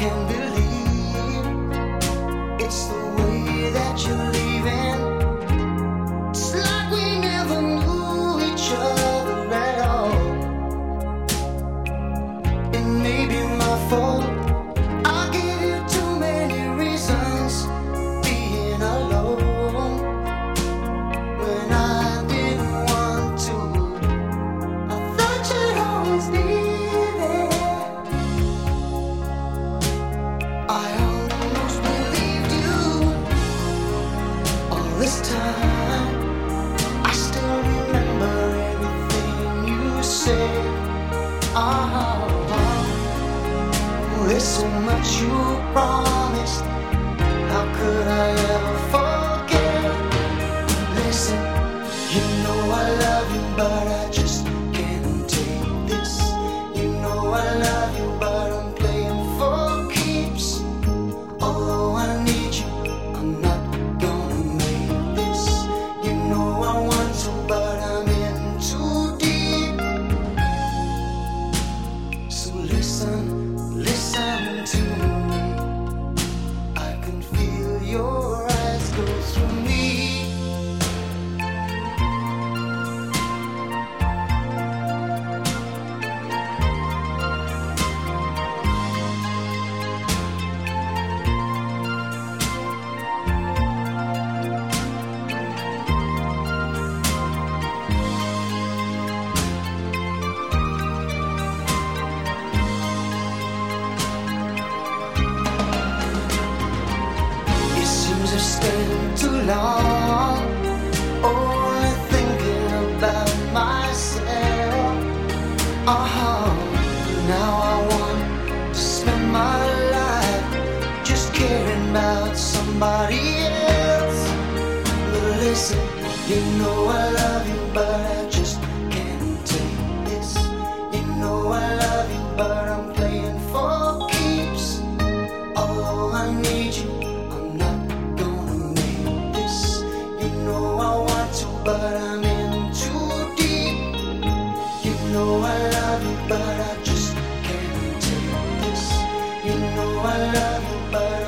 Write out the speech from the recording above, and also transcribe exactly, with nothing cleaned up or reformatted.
can't believe it's the way that you're leaving. It's like we never knew each other at all. It may be my fault. I gave you too many reasons being alone when I didn't want to. I thought you'd always be there. I almost believed you all this time. I still remember everything you said. Oh, there's so much you promised. How could I ever forget? Listen, you know I love you, but I just can't take this. You know I love you, but I'm playing for keeps. Although I need you, I'm not gonna make this. You know I want to, but I'm in too deep. So listen, listen to me. I can feel your eyes go through me. It seems I've stayed too long, only thinking about myself. Uh-huh. Now I want to spend my life just caring about somebody else. But listen, you know I love you, but I just can't take this. You know I love you, but I'm playing for keeps. Although I need you, I'm not gonna make this. You know I want to, but I'm in too deep. You know I love you, but I just can't take this. You know I love you, but